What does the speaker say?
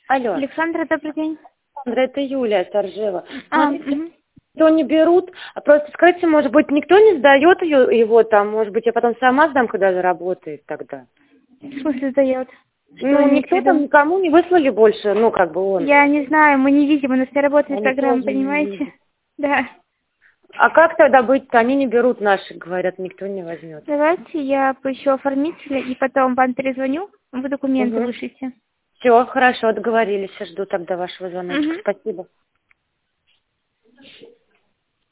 Алло. Александра, добрый день. Александра, это Юлия Торжева. Мгм. Никто не берут, а просто скажите, может быть, никто не сдает его там, может быть, я потом сама сдам, когда заработает тогда. В смысле сдает? Что Ну, вы имеете в никто там виду? никому не выслали больше, ну, как бы он. Я не знаю, мы не видим, у нас не работает Они программа, тоже не понимаете? видят. Да. А как тогда быть-то? Они не берут наши, говорят, никто не возьмет. Давайте я поищу оформителя и потом вам перезвоню, вы документы Угу. вышлите. Все, хорошо, договорились. Жду тогда вашего звоночка. Мгм. Спасибо.